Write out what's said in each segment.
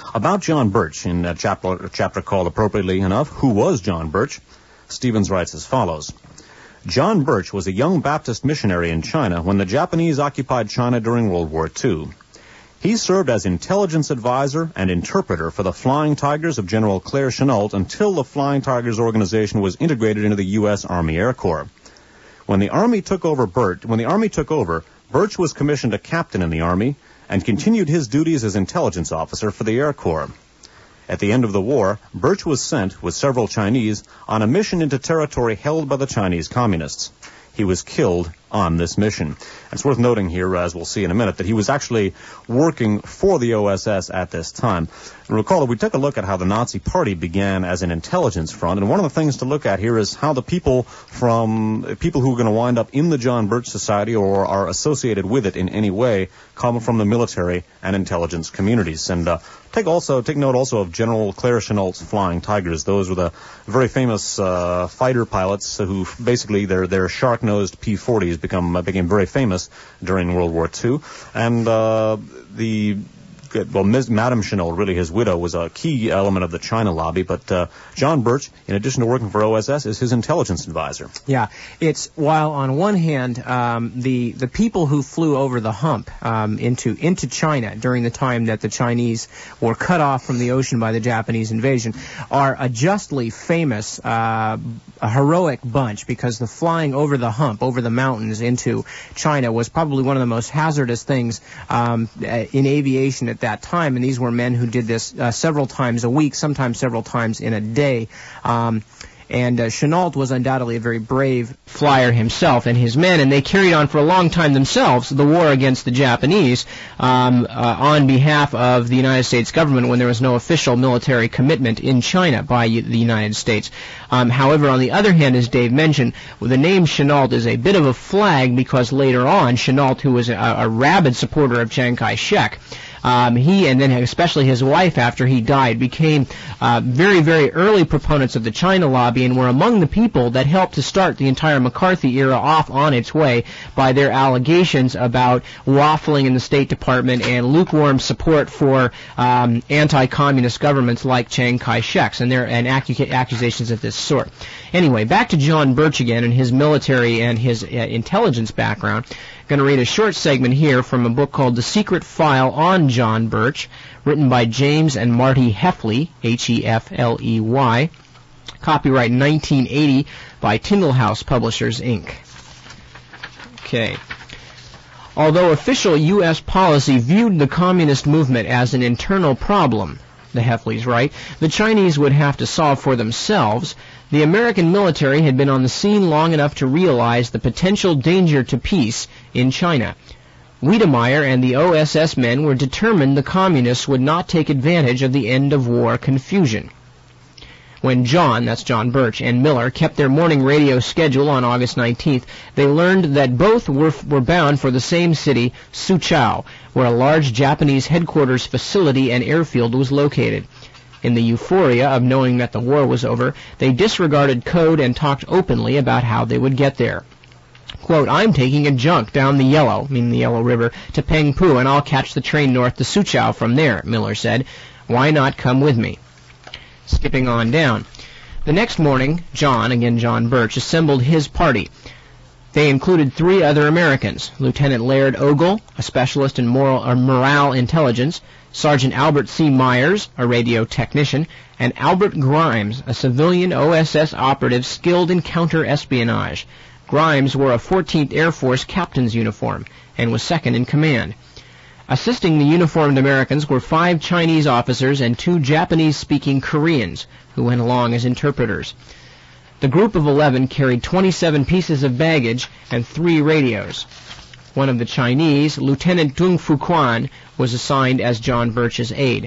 About John Birch, in a chapter called, appropriately enough, Who Was John Birch? Stevens writes as follows. John Birch was a young Baptist missionary in China when the Japanese occupied China during World War II. He served as intelligence advisor and interpreter for the Flying Tigers of General Claire Chennault until the Flying Tigers organization was integrated into the U.S. Army Air Corps. When the Army took over, Birch was commissioned a captain in the Army and continued his duties as intelligence officer for the Air Corps. At the end of the war, Birch was sent, with several Chinese, on a mission into territory held by the Chinese Communists. He was killed on this mission. It's worth noting here, as we'll see in a minute, that he was actually working for the OSS at this time. And recall that we took a look at how the Nazi Party began as an intelligence front, and one of the things to look at here is how the people who are going to wind up in the John Birch Society or are associated with it in any way come from the military and intelligence communities. And take note also of General Claire Chennault's Flying Tigers. Those were the very famous fighter pilots who basically their shark-nosed P-40s became very famous during World War II. And Madame Chennault, really his widow, was a key element of the China lobby, but John Birch, in addition to working for OSS, is his intelligence advisor. Yeah, while on one hand, the people who flew over the hump into China during the time that the Chinese were cut off from the ocean by the Japanese invasion are a justly famous, a heroic bunch, because the flying over the hump, over the mountains into China, was probably one of the most hazardous things in aviation at that time, and these were men who did this several times a week, sometimes several times in a day. And Chennault was undoubtedly a very brave flyer himself and his men, and they carried on for a long time themselves the war against the Japanese on behalf of the United States government when there was no official military commitment in China by the United States. However, on the other hand, as Dave mentioned, the name Chennault is a bit of a flag because later on, Chennault, who was a rabid supporter of Chiang Kai-shek, he and then especially his wife after he died became very, very early proponents of the China lobby and were among the people that helped to start the entire McCarthy era off on its way by their allegations about waffling in the State Department and lukewarm support for anti-communist governments like Chiang Kai-shek's and accusations of this sort. Anyway, back to John Birch again and his military and his intelligence background. I'm going to read a short segment here from a book called The Secret File on John Birch, written by James and Marty Heffley, H-E-F-L-E-Y, copyright 1980 by Tyndall House Publishers, Inc. Okay. Although official U.S. policy viewed the communist movement as an internal problem, the Heffleys write, the Chinese would have to solve for themselves, the American military had been on the scene long enough to realize the potential danger to peace in China. Wiedemeyer and the OSS men were determined the communists would not take advantage of the end-of-war confusion. When John, that's John Birch, and Miller kept their morning radio schedule on August 19th, they learned that both were bound for the same city, Soochow, where a large Japanese headquarters facility and airfield was located. In the euphoria of knowing that the war was over, they disregarded code and talked openly about how they would get there. Quote, I'm taking a junk down the Yellow, meaning the Yellow River, to Pengpu, and I'll catch the train north to Soochow from there, Miller said. Why not come with me? Skipping on down. The next morning, John Birch, assembled his party. They included 3 other Americans, Lieutenant Laird Ogle, a specialist in morale intelligence, Sergeant Albert C. Myers, a radio technician, and Albert Grimes, a civilian OSS operative skilled in counter-espionage. Grimes wore a 14th Air Force captain's uniform and was second in command. Assisting the uniformed Americans were 5 Chinese officers and 2 Japanese-speaking Koreans who went along as interpreters. The group of 11 carried 27 pieces of baggage and 3 radios. One of the Chinese, Lieutenant Dung Fuquan, was assigned as John Birch's aide.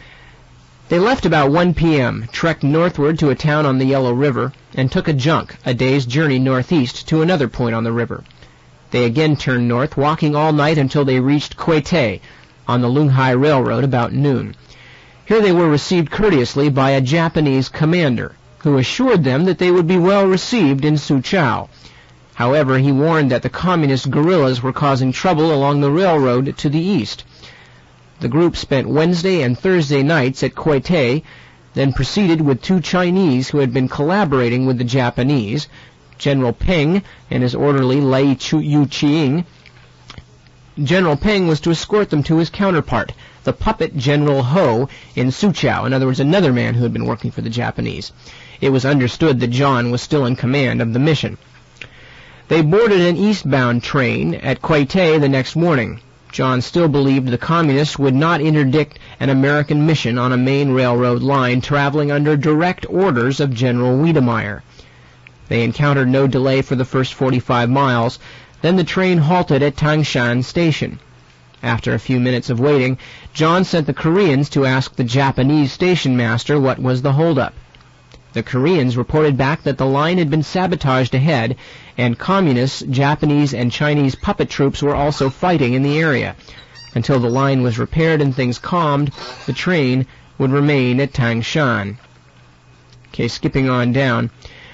They left about 1 p.m., trekked northward to a town on the Yellow River, and took a junk, a day's journey northeast, to another point on the river. They again turned north, walking all night until they reached Quete on the Lunghai Railroad about noon. Here they were received courteously by a Japanese commander, who assured them that they would be well received in Soochow. However, he warned that the communist guerrillas were causing trouble along the railroad to the east. The group spent Wednesday and Thursday nights at Quai Tay, then proceeded with 2 Chinese who had been collaborating with the Japanese, General Peng and his orderly Lai Yu-Ching. General Peng was to escort them to his counterpart, the puppet General Ho, in Soochow, in other words, another man who had been working for the Japanese. It was understood that John was still in command of the mission. They boarded an eastbound train at Quai Tay the next morning. John still believed the Communists would not interdict an American mission on a main railroad line traveling under direct orders of General Wiedemeyer. They encountered no delay for the first 45 miles. Then the train halted at Tangshan Station. After a few minutes of waiting, John sent the Koreans to ask the Japanese station master what was the holdup. The Koreans reported back that the line had been sabotaged ahead, and Communists, Japanese, and Chinese puppet troops were also fighting in the area. Until the line was repaired and things calmed, the train would remain at Tangshan. Okay, skipping on down.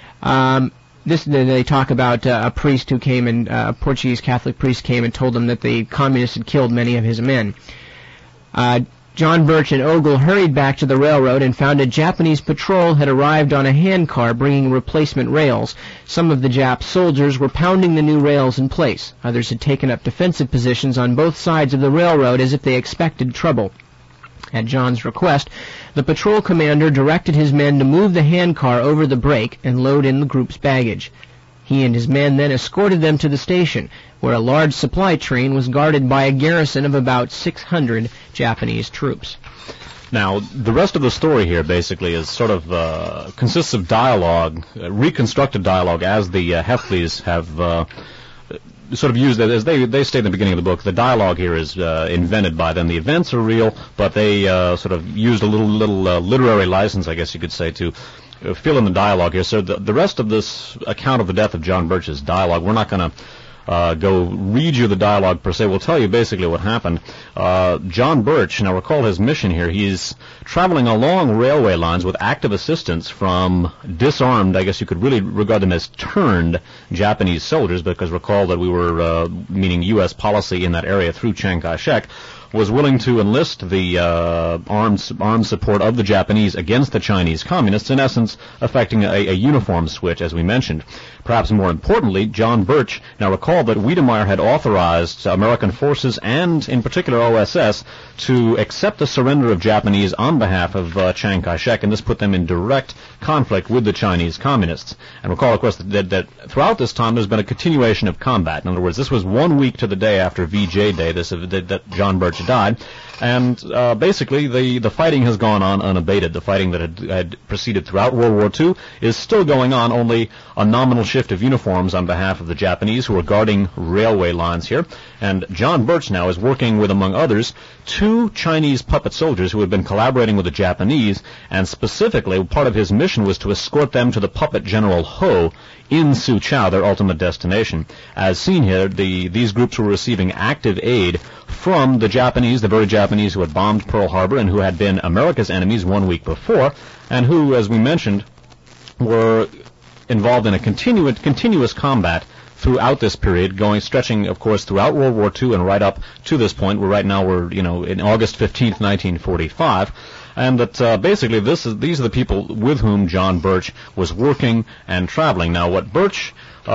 They talk about a priest who came and a Portuguese Catholic priest came and told them that the Communists had killed many of his men. John Birch and Ogle hurried back to the railroad and found a Japanese patrol had arrived on a handcar bringing replacement rails. Some of the Jap soldiers were pounding the new rails in place. Others had taken up defensive positions on both sides of the railroad as if they expected trouble. At John's request, the patrol commander directed his men to move the handcar over the break and load in the group's baggage. He and his men then escorted them to the station, where a large supply train was guarded by a garrison of about 600 Japanese troops. Now, the rest of the story here basically is sort of consists of dialogue, reconstructed dialogue, as the Heffleys have sort of used it. As they state in the beginning of the book, the dialogue here is invented by them. The events are real, but they sort of used a little literary license, I guess you could say, to fill in the dialogue here. So the rest of this account of the death of John Birch is dialogue. We're not going to go read you the dialogue per se. We'll tell you basically what happened. John Birch, now recall his mission here. He's traveling along railway lines with active assistance from disarmed, I guess you could really regard them as turned Japanese soldiers, because recall that we were, meaning U.S. policy in that area through Chiang Kai-shek, was willing to enlist the armed support of the Japanese against the Chinese Communists, in essence affecting a uniform switch, as we mentioned. Perhaps more importantly, John Birch, now recall that Wiedemeyer had authorized American forces and, in particular, OSS to accept the surrender of Japanese on behalf of Chiang Kai-shek, and this put them in direct conflict with the Chinese Communists. And recall, of course, that throughout this time there's been a continuation of combat. In other words, this was 1 week to the day after VJ Day that John Birch died, and basically the fighting has gone on unabated. The fighting that had proceeded throughout World War II is still going on, only a nominal shift of uniforms on behalf of the Japanese who are guarding railway lines here. And John Birch now is working with, among others, 2 Chinese puppet soldiers who had been collaborating with the Japanese, and specifically part of his mission was to escort them to the puppet General Ho in Soochow, their ultimate destination. As seen here, these groups were receiving active aid from the Japanese, the very Japanese who had bombed Pearl Harbor and who had been America's enemies 1 week before, and who, as we mentioned, were involved in a continuous combat throughout this period, stretching, of course, throughout World War II and right up to this point, where right now we're, in August 15th, 1945. And that basically these are the people with whom John Birch was working and traveling. Now, what Birch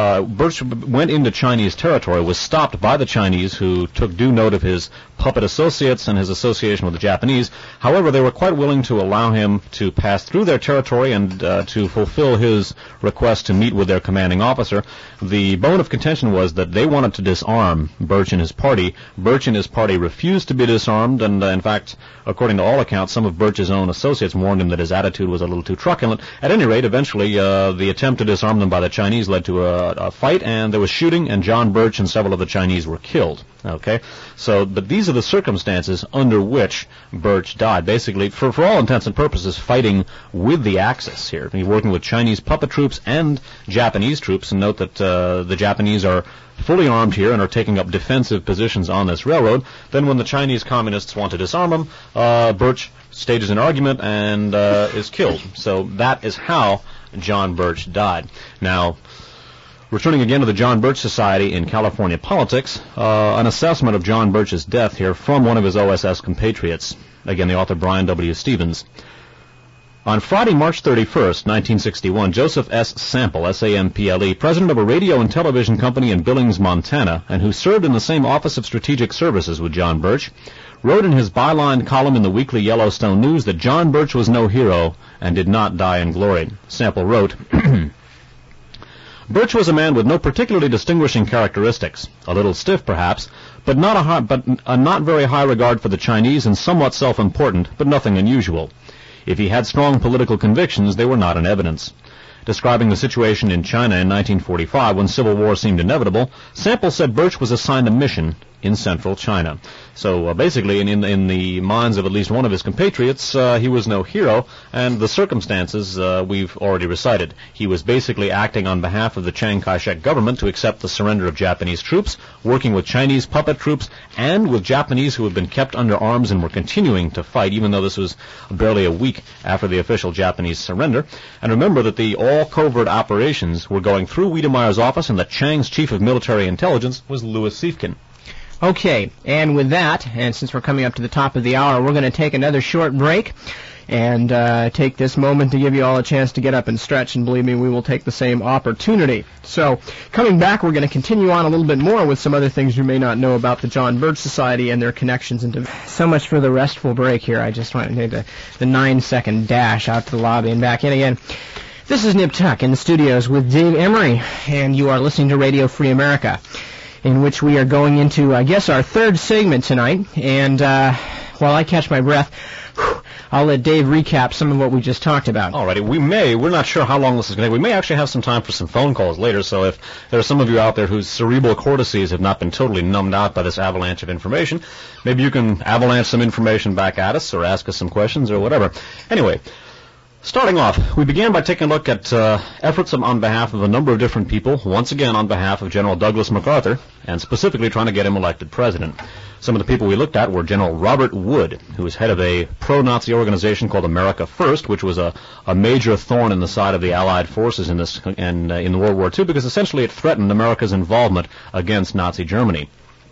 went into Chinese territory, was stopped by the Chinese, who took due note of his puppet associates and his association with the Japanese. However, they were quite willing to allow him to pass through their territory and to fulfill his request to meet with their commanding officer. The bone of contention was that they wanted to disarm Birch and his party. Birch and his party refused to be disarmed, and in fact, according to all accounts, some of Birch's own associates warned him that his attitude was a little too truculent. At any rate, eventually, the attempt to disarm them by the Chinese led to a fight, and there was shooting, and John Birch and several of the Chinese were killed. Okay, so but these are the circumstances under which Birch died. Basically, for all intents and purposes, fighting with the Axis here. He's working with Chinese puppet troops and Japanese troops, and note that the Japanese are fully armed here and are taking up defensive positions on this railroad. Then when the Chinese Communists want to disarm them, Birch stages an argument and is killed. So that is how John Birch died. Now, Returning again to the John Birch Society in California politics, an assessment of John Birch's death here from one of his OSS compatriots. Again, the author Brian W. Stevens. On Friday, March 31st, 1961, Joseph S. Sample, S-A-M-P-L-E, president of a radio and television company in Billings, Montana, and who served in the same Office of Strategic Services with John Birch, wrote in his byline column in the weekly Yellowstone News that John Birch was no hero and did not die in glory. Sample wrote, Birch was a man with no particularly distinguishing characteristics, a little stiff perhaps, but a not very high regard for the Chinese and somewhat self-important, but nothing unusual. If he had strong political convictions, they were not in evidence. Describing the situation in China in 1945 when civil war seemed inevitable, Sample said Birch was assigned a mission in central China. So basically, in the minds of at least one of his compatriots, he was no hero, and the circumstances we've already recited. He was basically acting on behalf of the Chiang Kai-shek government to accept the surrender of Japanese troops, working with Chinese puppet troops, and with Japanese who had been kept under arms and were continuing to fight, even though this was barely a week after the official Japanese surrender. And remember that the all-covert operations were going through Wiedemeyer's office, and that Chiang's chief of military intelligence was Louis Siefken. Okay, and with that, and since we're coming up to the top of the hour, we're going to take another short break and take this moment to give you all a chance to get up and stretch, and believe me, we will take the same opportunity. So, coming back, we're going to continue on a little bit more with some other things you may not know about the John Birch Society and their connections into... So much for the restful break here. I just want to take the 9-second dash out to the lobby and back in again. This is Nip Tuck in the studios with Dave Emery, and you are listening to Radio Free America, in which we are going into, I guess, our third segment tonight. And while I catch my breath, I'll let Dave recap some of what we just talked about. Alrighty, we're not sure how long this is going to take. We may actually have some time for some phone calls later, so if there are some of you out there whose cerebral cortices have not been totally numbed out by this avalanche of information, maybe you can avalanche some information back at us or ask us some questions or whatever. Anyway, starting off, we began by taking a look at efforts on behalf of a number of different people, once again on behalf of General Douglas MacArthur, and specifically trying to get him elected president. Some of the people we looked at were General Robert Wood, who was head of a pro-Nazi organization called America First, which was a major thorn in the side of the Allied forces in the World War II, because essentially it threatened America's involvement against Nazi Germany.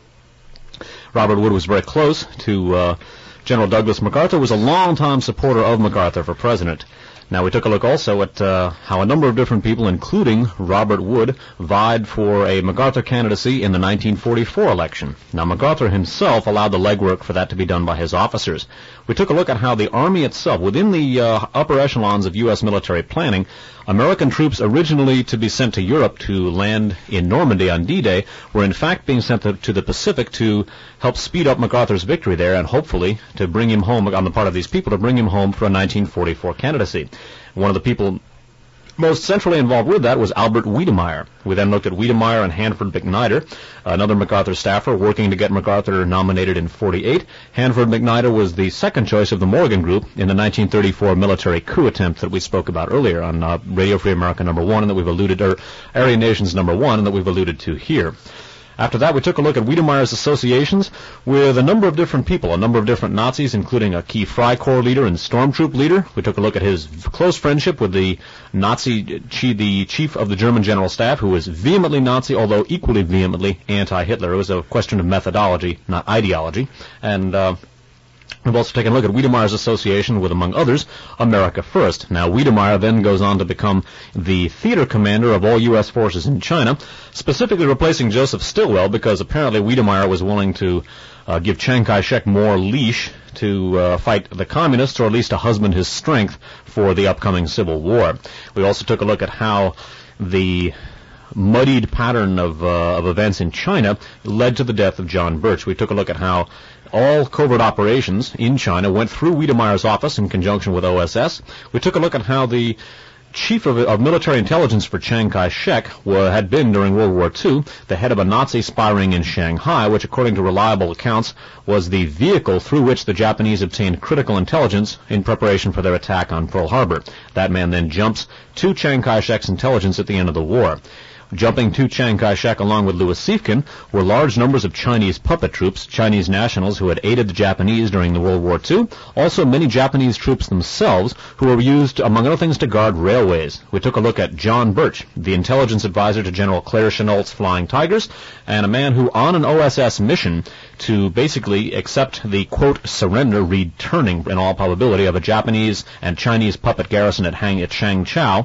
Robert Wood was very close to General Douglas MacArthur, was a longtime supporter of MacArthur for president. Now, we took a look also at how a number of different people, including Robert Wood, vied for a MacArthur candidacy in the 1944 election. Now, MacArthur himself allowed the legwork for that to be done by his officers. We took a look at how the Army itself, within the upper echelons of U.S. military planning, American troops originally to be sent to Europe to land in Normandy on D-Day were in fact being sent to the Pacific to help speed up MacArthur's victory there and hopefully to bring him home, on the part of these people, to bring him home for a 1944 candidacy. One of the people most centrally involved with that was Albert Wiedemeyer. We then looked at Wiedemeyer and Hanford McNider, another MacArthur staffer working to get MacArthur nominated in 48. Hanford McNider was the second choice of the Morgan Group in the 1934 military coup attempt that we spoke about earlier on Radio Free America number 1, and that we've alluded, or Aryan Nations number 1, and that we've alluded to here. After that, we took a look at Wiedemeyer's associations with a number of different people, a number of different Nazis, including a key Freikorps leader and stormtroop leader. We took a look at his close friendship with the the chief of the German General Staff, who was vehemently Nazi, although equally vehemently anti-Hitler. It was a question of methodology, not ideology. And we've also taken a look at Wiedemeyer's association with, among others, America First. Now, Wiedemeyer then goes on to become the theater commander of all U.S. forces in China, specifically replacing Joseph Stilwell, because apparently Wiedemeyer was willing to give Chiang Kai-shek more leash to fight the communists, or at least to husband his strength for the upcoming Civil War. We also took a look at how the muddied pattern of events in China led to the death of John Birch. We took a look at how all covert operations in China went through Wiedemeyer's office in conjunction with OSS. We took a look at how the chief of military intelligence for Chiang Kai-shek had been, during World War II, the head of a Nazi spy ring in Shanghai, which, according to reliable accounts, was the vehicle through which the Japanese obtained critical intelligence in preparation for their attack on Pearl Harbor. That man then jumps to Chiang Kai-shek's intelligence at the end of the war. Jumping to Chiang Kai-shek along with Louis Siefken were large numbers of Chinese puppet troops, Chinese nationals who had aided the Japanese during the World War II, also many Japanese troops themselves who were used, among other things, to guard railways. We took a look at John Birch, the intelligence advisor to General Claire Chennault's Flying Tigers, and a man who, on an OSS mission to basically accept the, quote, surrender, returning in all probability, of a Japanese and Chinese puppet garrison at Shangchao,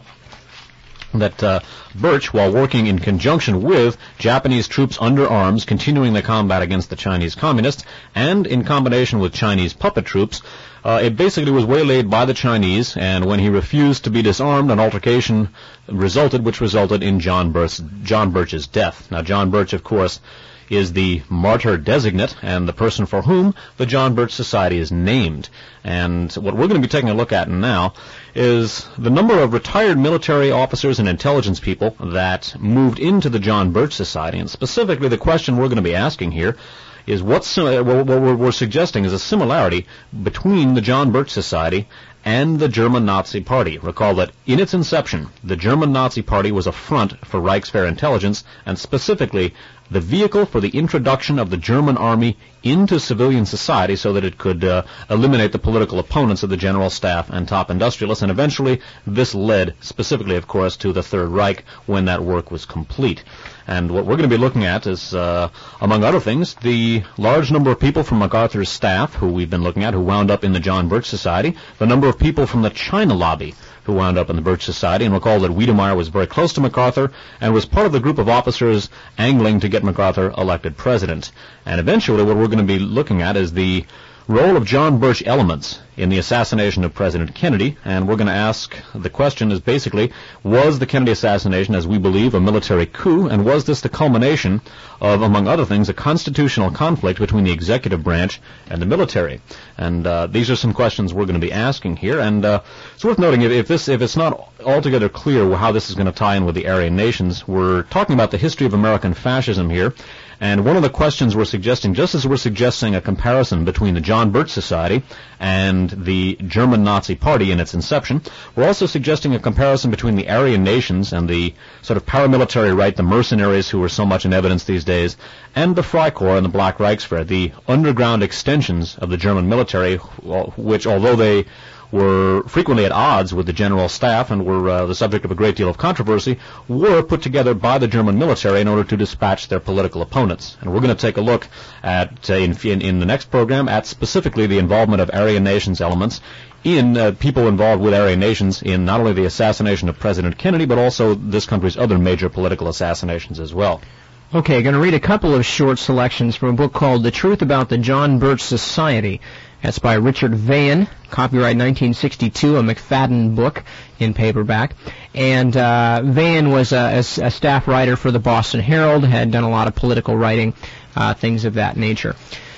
that Birch, while working in conjunction with Japanese troops under arms continuing the combat against the Chinese communists, and in combination with Chinese puppet troops, it basically was waylaid by the Chinese, and when he refused to be disarmed, an altercation resulted, which resulted in John Birch's death. Now, John Birch, of course, is the martyr designate and the person for whom the John Birch Society is named. And what we're going to be taking a look at now is the number of retired military officers and intelligence people that moved into the John Birch Society. And specifically, the question we're going to be asking here is what we're suggesting is a similarity between the John Birch Society and the German Nazi Party. Recall that in its inception, the German Nazi Party was a front for Reichswehr intelligence, and specifically the vehicle for the introduction of the German army into civilian society so that it could eliminate the political opponents of the general staff and top industrialists. And eventually this led specifically, of course, to the Third Reich when that work was complete. And what we're going to be looking at is, among other things, the large number of people from MacArthur's staff who we've been looking at who wound up in the John Birch Society, the number of people from the China lobby who wound up in the Birch Society, and recall that Wiedemeyer was very close to MacArthur and was part of the group of officers angling to get MacArthur elected president. And eventually what we're going to be looking at is the role of John Birch elements in the assassination of President Kennedy, and we're going to ask, the question is basically, was the Kennedy assassination, as we believe, a military coup, and was this the culmination of, among other things, a constitutional conflict between the executive branch and the military? And these are some questions we're going to be asking here, and it's worth noting, if it's not altogether clear how this is going to tie in with the Aryan nations, we're talking about the history of American fascism here. And one of the questions we're suggesting, just as we're suggesting a comparison between the John Birch Society and the German Nazi Party in its inception, we're also suggesting a comparison between the Aryan nations and the sort of paramilitary right, the mercenaries who are so much in evidence these days, and the Freikorps and the Black Reichswehr, the underground extensions of the German military, which, although they were frequently at odds with the general staff and were the subject of a great deal of controversy, were put together by the German military in order to dispatch their political opponents. And we're going to take a look at, in the next program, at specifically the involvement of Aryan nations elements in people involved with Aryan nations in not only the assassination of President Kennedy, but also this country's other major political assassinations as well. Okay, going to read a couple of short selections from a book called The Truth About the John Birch Society. That's by Richard Vahan, copyright 1962, a McFadden book in paperback. And Vahan was a staff writer for the Boston Herald, had done a lot of political writing, things of that nature.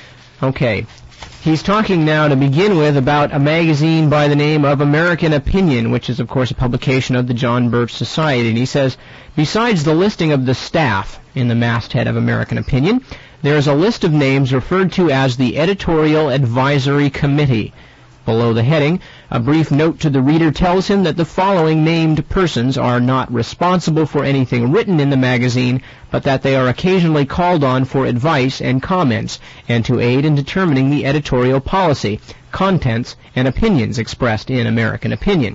Okay. He's talking now, to begin with, about a magazine by the name of American Opinion, which is, of course, a publication of the John Birch Society. And he says, besides the listing of the staff in the masthead of American Opinion, there is a list of names referred to as the Editorial Advisory Committee. Below the heading, a brief note to the reader tells him that the following named persons are not responsible for anything written in the magazine, but that they are occasionally called on for advice and comments, and to aid in determining the editorial policy, contents, and opinions expressed in American Opinion.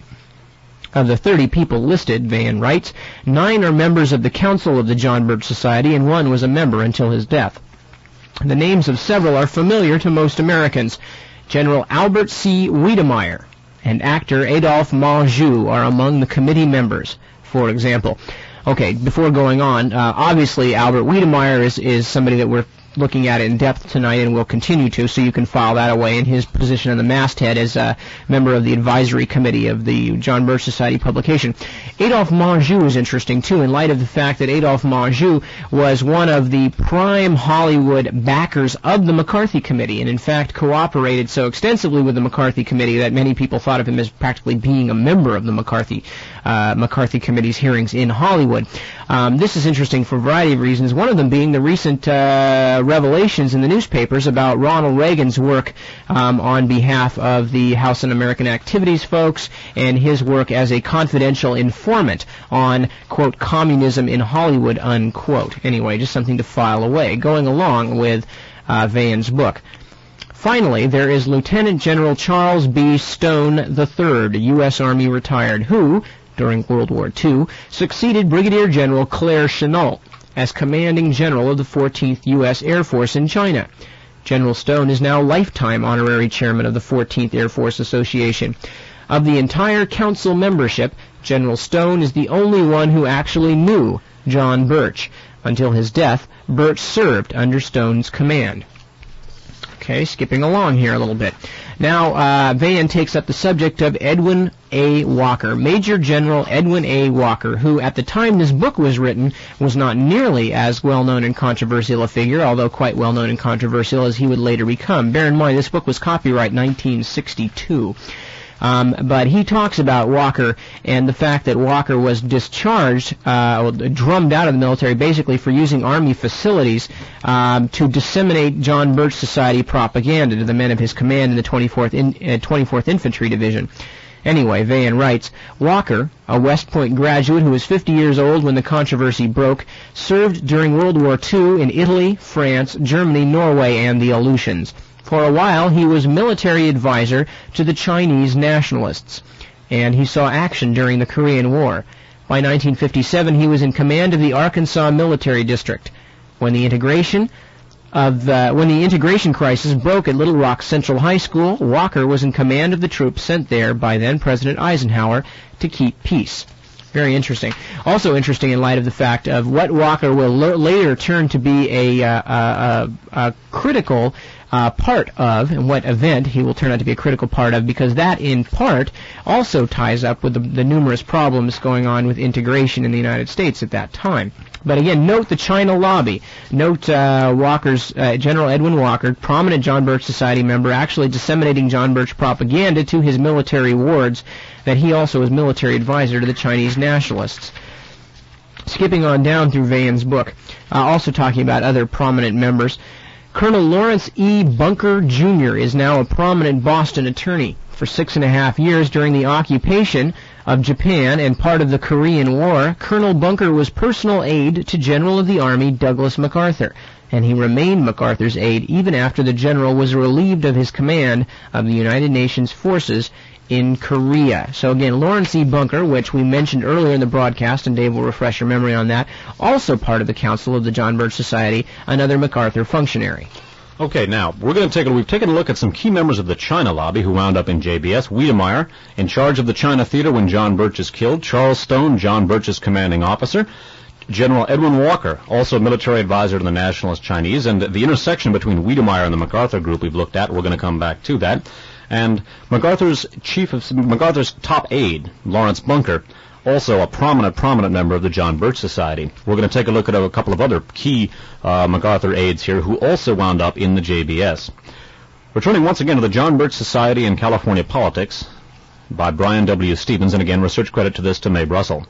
Of the 30 people listed, Vahan writes, 9 are members of the Council of the John Birch Society, and 1 was a member until his death. The names of several are familiar to most Americans. General Albert C. Wiedemeyer and actor Adolphe Menjou are among the committee members, for example. Okay, before going on, obviously Albert Wiedemeyer is somebody that we're looking at in depth tonight and will continue to, so you can file that away in his position on the masthead as a member of the advisory committee of the John Birch Society publication. Adolphe Menjou is interesting, too, in light of the fact that Adolphe Menjou was one of the prime Hollywood backers of the McCarthy Committee, and in fact cooperated so extensively with the McCarthy Committee that many people thought of him as practically being a member of the McCarthy Committee's hearings in Hollywood. This is interesting for a variety of reasons, one of them being the recent revelations in the newspapers about Ronald Reagan's work on behalf of the House Un-American Activities folks and his work as a confidential informant on, quote, communism in Hollywood, unquote. Anyway, just something to file away, going along with Van's book. Finally, there is Lieutenant General Charles B. Stone III, U.S. Army retired, who, during World War II, succeeded Brigadier General Claire Chennault as commanding general of the 14th U.S. Air Force in China. General Stone is now lifetime honorary chairman of the 14th Air Force Association. Of the entire council membership, General Stone is the only one who actually knew John Birch. Until his death, Birch served under Stone's command. Okay, skipping along here a little bit. Now, Van takes up the subject of Edwin A. Walker, Major General Edwin A. Walker, who at the time this book was written was not nearly as well-known and controversial a figure, although quite well-known and controversial as he would later become. Bear in mind, this book was copyright 1962. But he talks about Walker and the fact that Walker was discharged, drummed out of the military, basically for using Army facilities to disseminate John Birch Society propaganda to the men of his command in the 24th Infantry Division. Anyway, Van writes, Walker, a West Point graduate who was 50 years old when the controversy broke, served during World War II in Italy, France, Germany, Norway, and the Aleutians. For a while, he was military advisor to the Chinese nationalists, and he saw action during the Korean War. By 1957, he was in command of the Arkansas Military District. When the integration crisis broke at Little Rock Central High School, Walker was in command of the troops sent there by then-President Eisenhower to keep peace. Very interesting. Also interesting in light of the fact of what Walker will later turn to be a critical part of, and what event he will turn out to be a critical part of, because that, in part, also ties up with the numerous problems going on with integration in the United States at that time. But again, note the China lobby. Note General Edwin Walker, prominent John Birch Society member, actually disseminating John Birch propaganda to his military wards, that he also was military advisor to the Chinese nationalists. Skipping on down through Van's book, also talking about other prominent members, Colonel Lawrence E. Bunker, Jr. is now a prominent Boston attorney. For 6.5 years during the occupation of Japan and part of the Korean War, Colonel Bunker was personal aide to General of the Army Douglas MacArthur, and he remained MacArthur's aide even after the general was relieved of his command of the United Nations forces in Korea. So again, Lawrence E. Bunker, which we mentioned earlier in the broadcast, and Dave will refresh your memory on that, also part of the Council of the John Birch Society, another MacArthur functionary. Okay, now, we've taken a look at some key members of the China lobby who wound up in JBS. Wiedemeyer, in charge of the China Theater when John Birch is killed. Charles Stone, John Birch's commanding officer. General Edwin Walker, also a military advisor to the nationalist Chinese. And the intersection between Wiedemeyer and the MacArthur group we've looked at, we're going to come back to that. And MacArthur's top aide, Lawrence Bunker, also a prominent member of the John Birch Society. We're going to take a look at a couple of other key MacArthur aides here who also wound up in the JBS. Returning once again to the John Birch Society and California Politics by Brian W. Stevens, and again, research credit to this to Mae Brussel.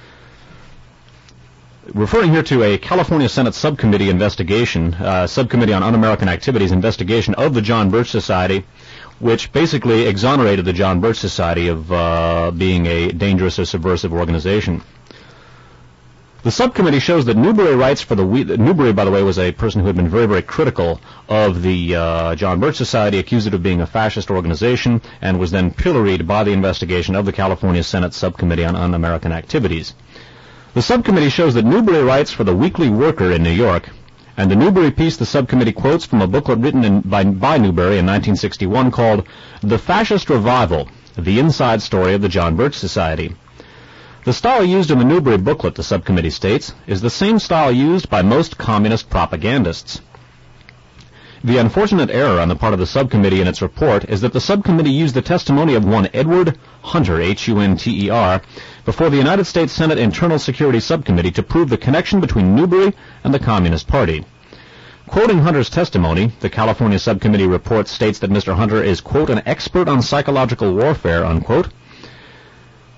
Referring here to a California Senate subcommittee investigation, Subcommittee on Un-American Activities investigation of the John Birch Society, which basically exonerated the John Birch Society of being a dangerous or subversive organization. The subcommittee shows that Newbery writes for Newbery, by the way, was a person who had been very, very critical of the John Birch Society, accused it of being a fascist organization, and was then pilloried by the investigation of the California Senate Subcommittee on Un-American Activities. The subcommittee shows that Newbery writes for the Weekly Worker in New York, and the Newbery piece the subcommittee quotes from a booklet written by Newbery in 1961 called The Fascist Revival, The Inside Story of the John Birch Society. The style used in the Newbery booklet, the subcommittee states, is the same style used by most communist propagandists. The unfortunate error on the part of the subcommittee in its report is that the subcommittee used the testimony of one Edward Hunter, Hunter, before the United States Senate Internal Security Subcommittee to prove the connection between Newbery and the Communist Party. Quoting Hunter's testimony, the California Subcommittee report states that Mr. Hunter is, quote, an expert on psychological warfare, unquote.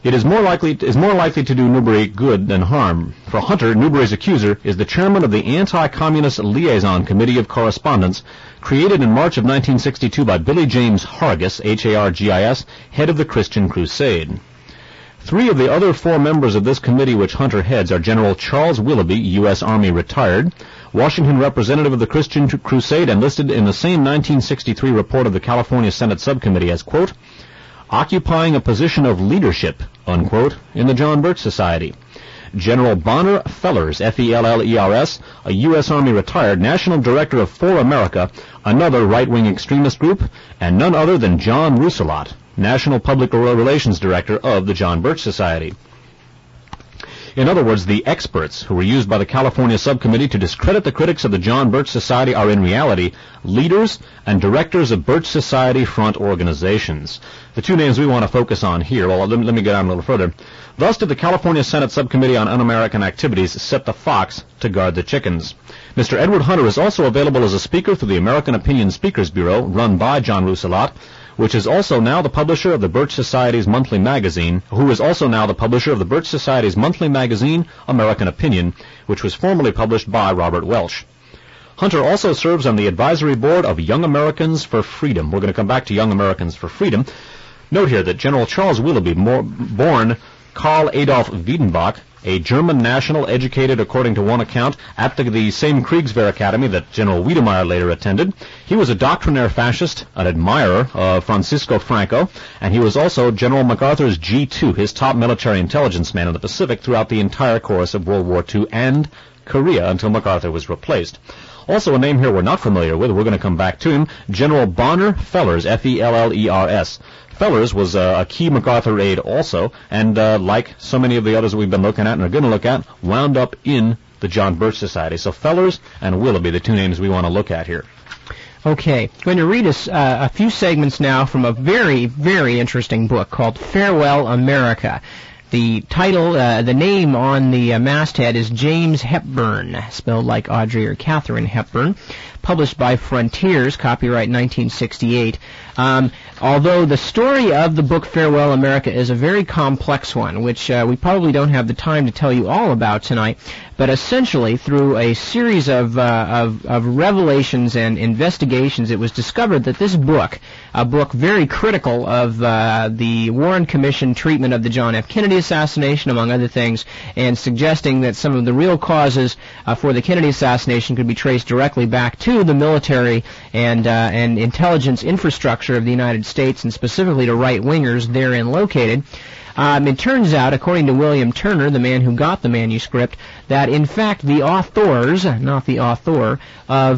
It is more likely to do Newbury good than harm. For Hunter, Newbury's accuser is the chairman of the Anti-Communist Liaison Committee of Correspondence, created in March of 1962 by Billy James Hargis, H-A-R-G-I-S, head of the Christian Crusade. 3 of the other 4 members of this committee which Hunter heads are General Charles Willoughby, U.S. Army retired, Washington representative of the Christian Crusade, and listed in the same 1963 report of the California Senate Subcommittee as, quote, occupying a position of leadership, unquote, in the John Birch Society. General Bonner Fellers, F-E-L-L-E-R-S, a U.S. Army retired, National Director of For America, another right-wing extremist group, and none other than John Rousselot, National Public Relations Director of the John Birch Society. In other words, the experts who were used by the California Subcommittee to discredit the critics of the John Birch Society are in reality leaders and directors of Birch Society front organizations. The 2 names we want to focus on here, well, let me get on a little further. Thus did the California Senate Subcommittee on Un-American Activities set the fox to guard the chickens. Mr. Edward Hunter is also available as a speaker through the American Opinion Speakers Bureau, run by John Rousselot, which is also now the publisher of the Birch Society's monthly magazine, American Opinion, which was formerly published by Robert Welch. Hunter also serves on the advisory board of Young Americans for Freedom. We're going to come back to Young Americans for Freedom. Note here that General Charles Willoughby, born Karl Adolf Wiedenbach, a German national educated, according to one account, at the same Kriegswehr Academy that General Wiedemeyer later attended. He was a doctrinaire fascist, an admirer of Francisco Franco, and he was also General MacArthur's G2, his top military intelligence man in the Pacific throughout the entire course of World War II and Korea until MacArthur was replaced. Also a name here we're not familiar with, we're going to come back to him, General Bonner Fellers, F-E-L-L-E-R-S. Fellers was a key MacArthur aide also, and like so many of the others we've been looking at and are going to look at, wound up in the John Birch Society. So Fellers and Willoughby, the 2 names we want to look at here. Okay, I'm going to read us a few segments now from a very, very interesting book called Farewell America. The title, the name on the masthead is James Hepburn, spelled like Audrey or Catherine Hepburn, published by Frontiers, copyright 1968. Although the story of the book Farewell America is a very complex one, which we probably don't have the time to tell you all about tonight, but essentially through a series of revelations and investigations, it was discovered that this book, a book very critical of the Warren Commission treatment of the John F. Kennedy assassination, among other things, and suggesting that some of the real causes for the Kennedy assassination could be traced directly back to the military and intelligence infrastructure of the United States, and specifically to right-wingers therein located. It turns out, according to William Turner, the man who got the manuscript, that in fact the authors, not the author, of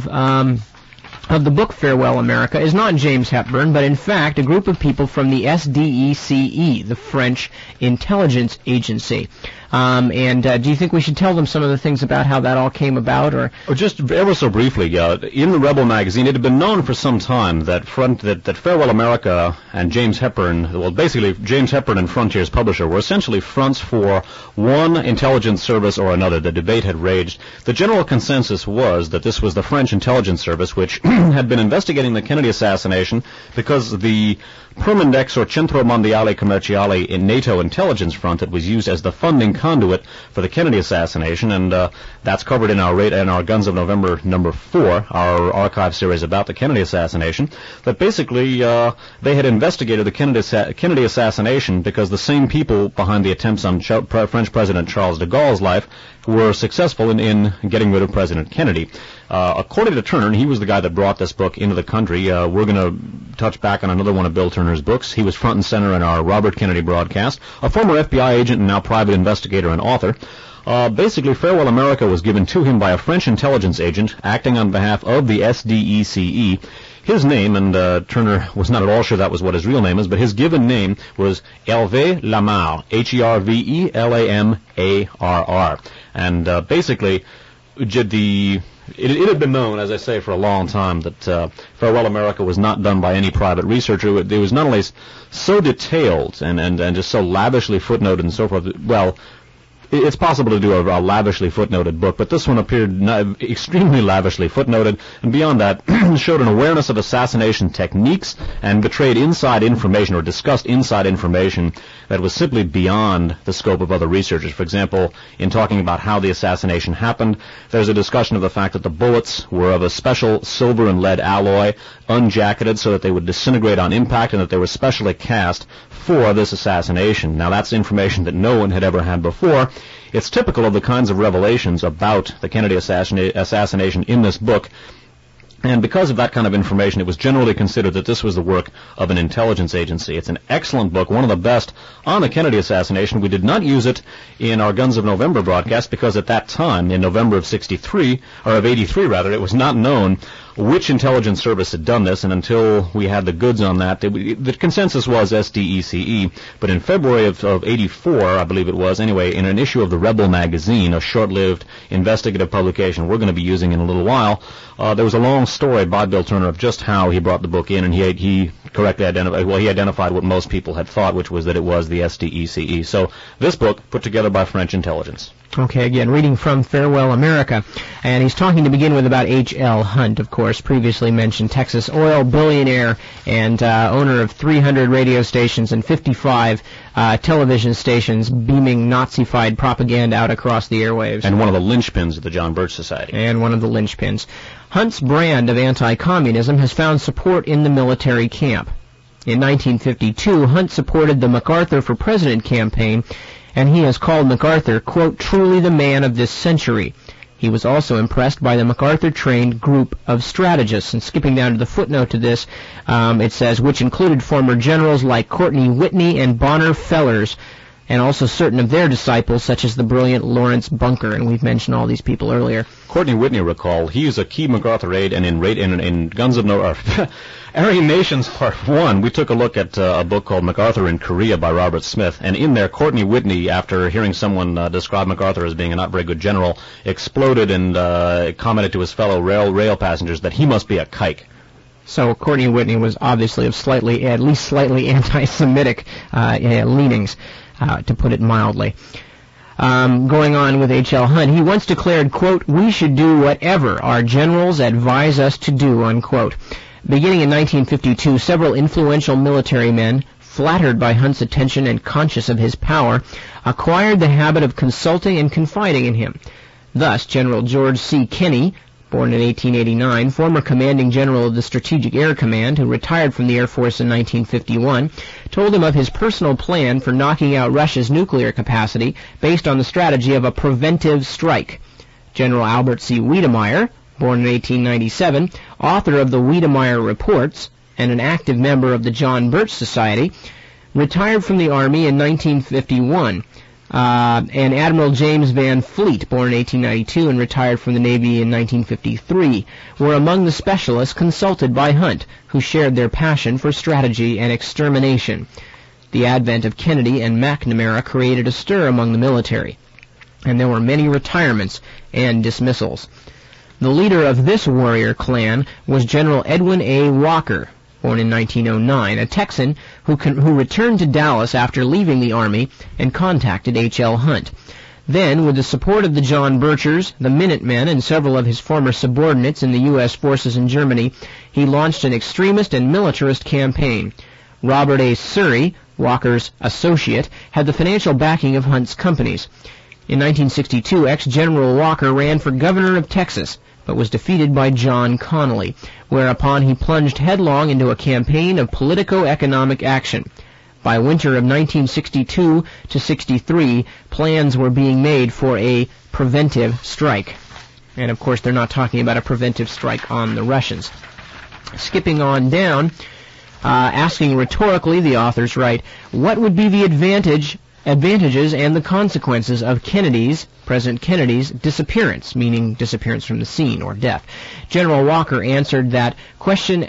the book Farewell America is not James Hepburn, but in fact a group of people from the SDECE, the French intelligence agency. Do you think we should tell them some of the things about how that all came about, or just ever so briefly? In the Rebel magazine, it had been known for some time that Farewell America and James Hepburn, well, basically James Hepburn and Frontiers publisher, were essentially fronts for one intelligence service or another. The debate had raged. The general consensus was that this was the French intelligence service, which had been investigating the Kennedy assassination because the Permindex or Centro Mondiale Commerciale in NATO intelligence front that was used as the funding conduit for the Kennedy assassination, and that's covered in our Guns of November number 4, our archive series about the Kennedy assassination, that basically they had investigated the Kennedy assassination because the same people behind the attempts on French President Charles de Gaulle's life were successful in getting rid of President Kennedy. According to Turner, and he was the guy that brought this book into the country, we're going to touch back on another one of Bill Turner's books. He was front and center in our Robert Kennedy broadcast, a former FBI agent and now private investigator and author. Basically, Farewell America was given to him by a French intelligence agent acting on behalf of the SDECE. His name, and Turner was not at all sure that was what his real name is, but his given name was Hervé Lamarre, Hervellamarr. And basically, it had been known, as I say, for a long time that Farewell America was not done by any private researcher. It was not only so detailed and just so lavishly footnoted and so forth. Well, it's possible to do a lavishly footnoted book, but this one appeared extremely lavishly footnoted, and beyond that, showed an awareness of assassination techniques and betrayed inside information or discussed inside information that was simply beyond the scope of other researchers. For example, in talking about how the assassination happened, there's a discussion of the fact that the bullets were of a special silver and lead alloy, unjacketed so that they would disintegrate on impact, and that they were specially cast for this assassination. Now, that's information that no one had ever had before. It's typical of the kinds of revelations about the Kennedy assassination in this book. And because of that kind of information, it was generally considered that this was the work of an intelligence agency. It's an excellent book, one of the best on the Kennedy assassination. We did not use it in our Guns of November broadcast because at that time, in November of 83, it was not known which intelligence service had done this, and until we had the goods on that, the consensus was SDECE. But in February of 84, I believe it was, anyway, in an issue of the Rebel magazine, a short-lived investigative publication we're going to be using in a little while, there was a long story by Bill Turner of just how he brought the book in, and he correctly identified what most people had thought, which was that it was the SDECE. So this book, put together by French intelligence. Okay, again, reading from Farewell America, and he's talking to begin with about H.L. Hunt, of course, previously mentioned Texas oil billionaire and owner of 300 radio stations and 55 television stations beaming Nazified propaganda out across the airwaves. And one of the linchpins of the John Birch Society. Hunt's brand of anti-communism has found support in the military camp. In 1952, Hunt supported the MacArthur for President campaign, and he has called MacArthur, quote, truly the man of this century. He was also impressed by the MacArthur-trained group of strategists. And skipping down to the footnote to this, it says, which included former generals like Courtney Whitney and Bonner Fellers, and also certain of their disciples, such as the brilliant Lawrence Bunker, and we've mentioned all these people earlier. Courtney Whitney, recall, he is a key MacArthur aide, and in Guns of Aryan Nations Part 1, we took a look at a book called MacArthur in Korea by Robert Smith, and in there, Courtney Whitney, after hearing someone describe MacArthur as being a not very good general, exploded and commented to his fellow rail passengers that he must be a kike. So Courtney Whitney was obviously of at least slightly anti-Semitic leanings, to put it mildly. Going on with H.L. Hunt, he once declared, quote, we should do whatever our generals advise us to do, unquote. Beginning in 1952, several influential military men, flattered by Hunt's attention and conscious of his power, acquired the habit of consulting and confiding in him. Thus, General George C. Kenney, born in 1889, former commanding general of the Strategic Air Command, who retired from the Air Force in 1951, told him of his personal plan for knocking out Russia's nuclear capacity based on the strategy of a preventive strike. General Albert C. Wiedemeyer, born in 1897, author of the Wiedemeyer Reports and an active member of the John Birch Society, retired from the Army in 1951. And Admiral James Van Fleet, born in 1892 and retired from the Navy in 1953, were among the specialists consulted by Hunt, who shared their passion for strategy and extermination. The advent of Kennedy and McNamara created a stir among the military, and there were many retirements and dismissals. The leader of this warrior clan was General Edwin A. Walker, born in 1909, a Texan who returned to Dallas after leaving the Army and contacted H.L. Hunt. Then, with the support of the John Birchers, the Minutemen, and several of his former subordinates in the U.S. forces in Germany, he launched an extremist and militarist campaign. Robert A. Surrey, Walker's associate, had the financial backing of Hunt's companies. In 1962, ex-General Walker ran for governor of Texas, but was defeated by John Connally, whereupon he plunged headlong into a campaign of politico-economic action. By winter of 1962 to 63, plans were being made for a preventive strike. And of course, they're not talking about a preventive strike on the Russians. Skipping on down, asking rhetorically, the authors write, what would be the advantages and the consequences of President Kennedy's disappearance, meaning disappearance from the scene or death? General Walker answered that question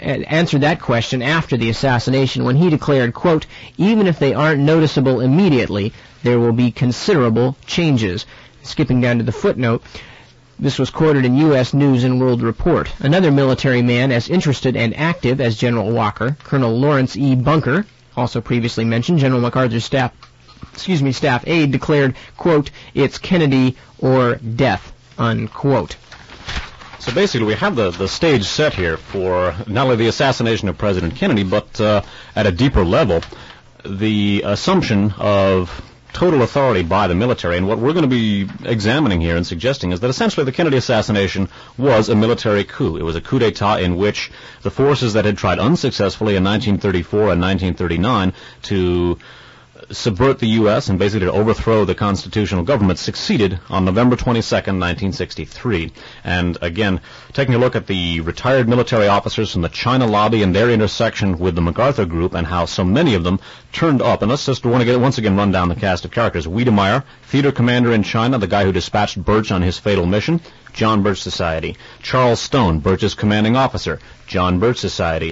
after the assassination when he declared, quote, even if they aren't noticeable immediately, there will be considerable changes. Skipping down to the footnote, this was quoted in U.S. News and World Report. Another military man as interested and active as General Walker, Colonel Lawrence E. Bunker, also previously mentioned, General MacArthur's staff staff aide declared, quote, "It's Kennedy or death," unquote. So basically, we have the stage set here for not only the assassination of President Kennedy, but at a deeper level, the assumption of total authority by the military. And what we're going to be examining here and suggesting is that essentially the Kennedy assassination was a military coup. It was a coup d'etat in which the forces that had tried unsuccessfully in 1934 and 1939 to subvert the U.S. and basically to overthrow the constitutional government succeeded on November 22nd, 1963. And again, taking a look at the retired military officers from the China lobby and their intersection with the MacArthur group and how so many of them turned up. And let's just once again run down the cast of characters. Wiedemeyer, theater commander in China, the guy who dispatched Birch on his fatal mission, John Birch Society. Charles Stone, Birch's commanding officer, John Birch Society.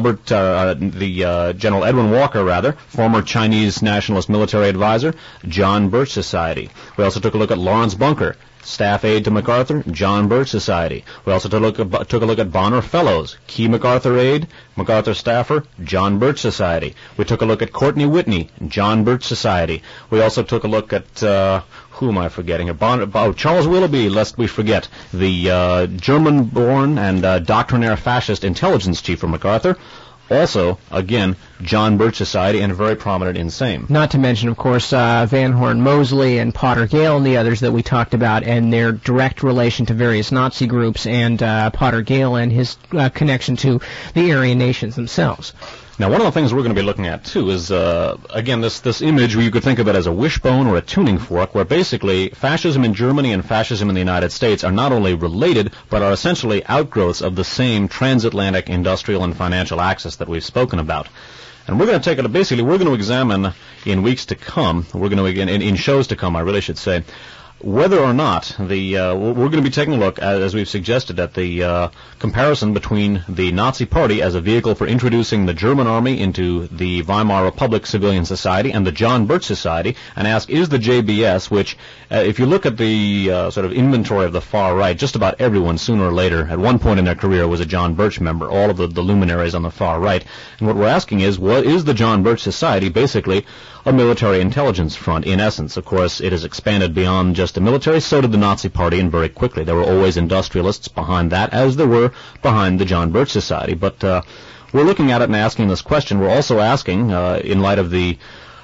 General Edwin Walker, former Chinese nationalist military advisor, John Birch Society. We also took a look at Lawrence Bunker, staff aide to MacArthur, John Birch Society. We also took a look at Bonner Fellows, key MacArthur aide, MacArthur staffer, John Birch Society. We took a look at Courtney Whitney, John Birch Society. We also took a look at who am I forgetting? Charles Willoughby, lest we forget, the German-born and doctrinaire fascist intelligence chief for MacArthur. Also, again, John Birch Society and very prominent in same. Not to mention, of course, Van Horn Mosley and Potter Gale and the others that we talked about and their direct relation to various Nazi groups and Potter Gale and his connection to the Aryan nations themselves. Now, one of the things we're going to be looking at, too, is, again, this image where you could think of it as a wishbone or a tuning fork, where basically fascism in Germany and fascism in the United States are not only related, but are essentially outgrowths of the same transatlantic industrial and financial axis that we've spoken about. And we're going to take it, basically, we're going to examine in weeks to come, in shows to come, I really should say, whether or not we're going to be taking a look, as we've suggested, at the comparison between the Nazi Party as a vehicle for introducing the German army into the Weimar Republic civilian society and the John Birch Society, and ask, is the JBS, which, if you look at the sort of inventory of the far right, just about everyone sooner or later, at one point in their career, was a John Birch member, all of the luminaries on the far right. And what we're asking is, what is the John Birch Society basically a military intelligence front, in essence? Of course, it has expanded beyond just the military. So did the Nazi Party, and very quickly. There were always industrialists behind that, as there were behind the John Birch Society. But we're looking at it and asking this question. We're also asking, in light of the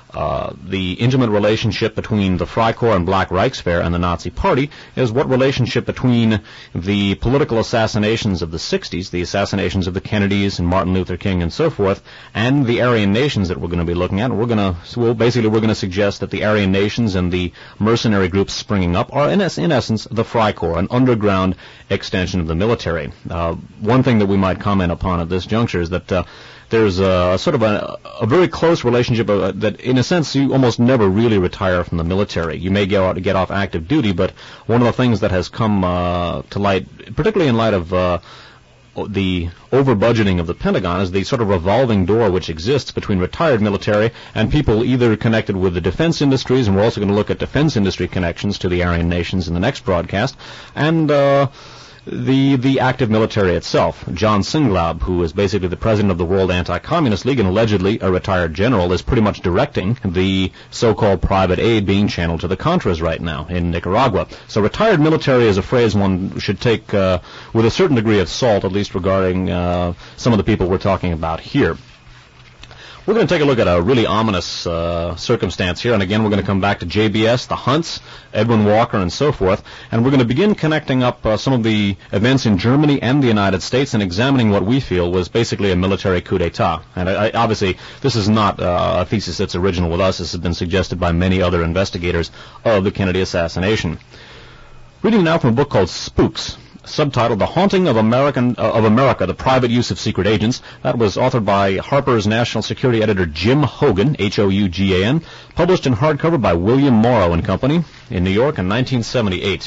intimate relationship between the Freikorps and Black Reichswehr and the Nazi Party, is what relationship between the political assassinations of the 60s, the assassinations of the Kennedys and Martin Luther King and so forth, and the Aryan nations that we're going to be looking at. And we're going to suggest that the Aryan nations and the mercenary groups springing up are in essence the Freikorps, an underground extension of the military. One thing that we might comment upon at this juncture is that there's a sort of a very close relationship that, in a sense, you almost never really retire from the military. You may get off active duty, but one of the things that has come to light, particularly in light of the over-budgeting of the Pentagon, is the sort of revolving door which exists between retired military and people either connected with the defense industries, and we're also going to look at defense industry connections to the Aryan nations in the next broadcast, and the active military itself. John Singlaub, who is basically the president of the World Anti-Communist League and allegedly a retired general, is pretty much directing the so-called private aid being channeled to the Contras right now in Nicaragua. So retired military is a phrase one should take with a certain degree of salt, at least regarding some of the people we're talking about here. We're going to take a look at a really ominous circumstance here, and again we're going to come back to JBS, the Hunts, Edwin Walker, and so forth, and we're going to begin connecting up some of the events in Germany and the United States and examining what we feel was basically a military coup d'etat. And obviously this is not a thesis that's original with us. This has been suggested by many other investigators of the Kennedy assassination. Reading now from a book called Spooks, subtitled The Haunting of America, The Private Use of Secret Agents. That was authored by Harper's National Security Editor Jim Hogan, Hougan, published in hardcover by William Morrow and Company in New York in 1978.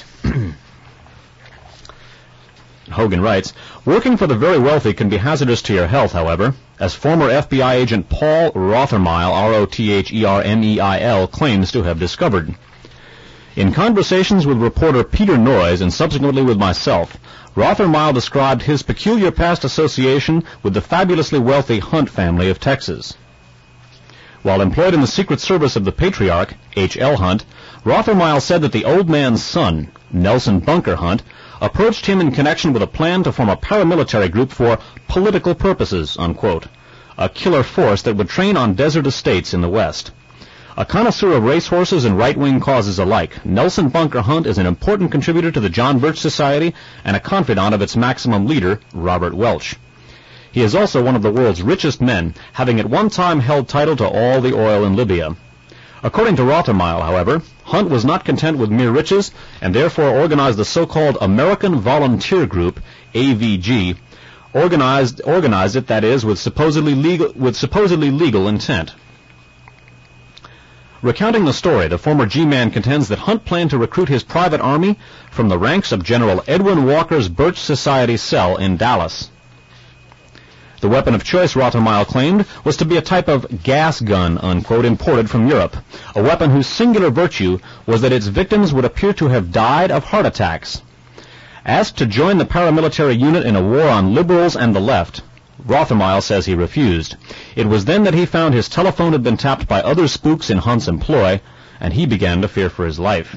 Hogan writes, "Working for the very wealthy can be hazardous to your health, however, as former FBI agent Paul Rothermeil, Rothermeil, claims to have discovered. In conversations with reporter Peter Noyes and subsequently with myself, Rothermeil described his peculiar past association with the fabulously wealthy Hunt family of Texas. While employed in the Secret Service of the Patriarch, H.L. Hunt, Rothermile said that the old man's son, Nelson Bunker Hunt, approached him in connection with a plan to form a paramilitary group for political purposes, unquote, a killer force that would train on desert estates in the West. A connoisseur of racehorses and right-wing causes alike, Nelson Bunker Hunt is an important contributor to the John Birch Society and a confidant of its maximum leader, Robert Welch. He is also one of the world's richest men, having at one time held title to all the oil in Libya. According to Rothermile, however, Hunt was not content with mere riches and therefore organized the so-called American Volunteer Group, AVG, organized it, that is, with supposedly legal intent. Recounting the story, the former G-Man contends that Hunt planned to recruit his private army from the ranks of General Edwin Walker's Birch Society cell in Dallas. The weapon of choice, Rothermile claimed, was to be a type of gas gun, unquote, imported from Europe, a weapon whose singular virtue was that its victims would appear to have died of heart attacks. Asked to join the paramilitary unit in a war on liberals and the left, Rothermile says he refused. It was then that he found his telephone had been tapped by other spooks in Hunt's employ, and he began to fear for his life.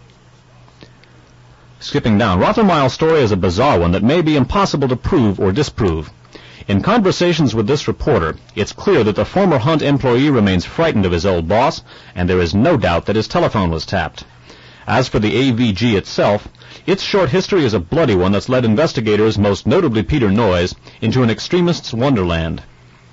Skipping down, Rothermile's story is a bizarre one that may be impossible to prove or disprove. In conversations with this reporter, it's clear that the former Hunt employee remains frightened of his old boss, and there is no doubt that his telephone was tapped. As for the AVG itself, its short history is a bloody one that's led investigators, most notably Peter Noyes, into an extremist's wonderland.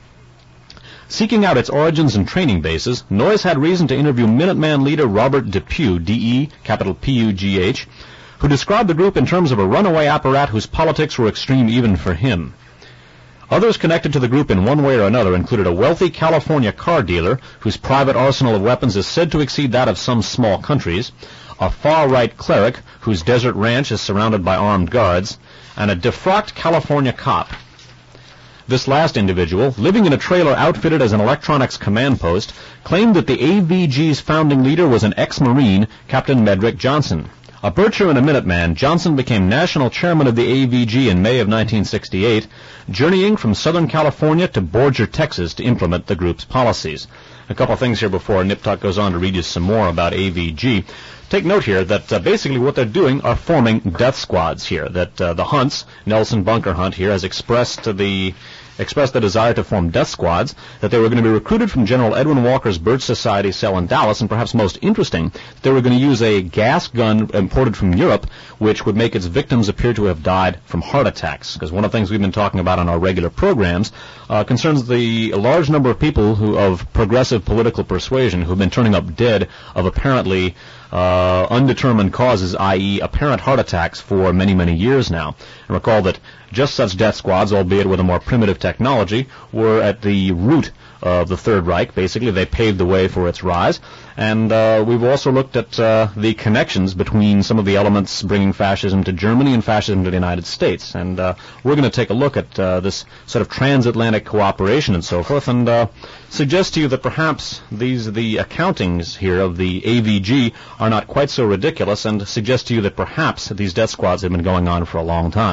Seeking out its origins and training bases, Noyes had reason to interview Minuteman leader Robert DePugh, D-E, capital P-U-G-H, who described the group in terms of a runaway apparat whose politics were extreme even for him. Others connected to the group in one way or another included a wealthy California car dealer whose private arsenal of weapons is said to exceed that of some small countries, a far-right cleric whose desert ranch is surrounded by armed guards, and a defrocked California cop. This last individual, living in a trailer outfitted as an electronics command post, claimed that the AVG's founding leader was an ex-Marine, Captain Medrick Johnson. A Bircher and a Minuteman, Johnson became national chairman of the AVG in May of 1968, journeying from Southern California to Borger, Texas, to implement the group's policies. A couple of things here before Nip Tuck goes on to read you some more about AVG. Take note here that basically what they're doing are forming death squads here, that the Hunts, Nelson Bunker Hunt here, has expressed the desire to form death squads, that they were going to be recruited from General Edwin Walker's Birch Society cell in Dallas, and perhaps most interesting, they were going to use a gas gun imported from Europe, which would make its victims appear to have died from heart attacks. Because one of the things we've been talking about on our regular programs concerns the large number of people who of progressive political persuasion who have been turning up dead of apparently undetermined causes, i.e. apparent heart attacks, for many, many years now. And recall that just such death squads, albeit with a more primitive technology, were at the root of the Third Reich. Basically, they paved the way for its rise. And we've also looked at the connections between some of the elements bringing fascism to Germany and fascism to the United States. And we're going to take a look at this sort of transatlantic cooperation and so forth, and suggest to you that perhaps the accountings here of the AVG are not quite so ridiculous, and suggest to you that perhaps these death squads have been going on for a long time.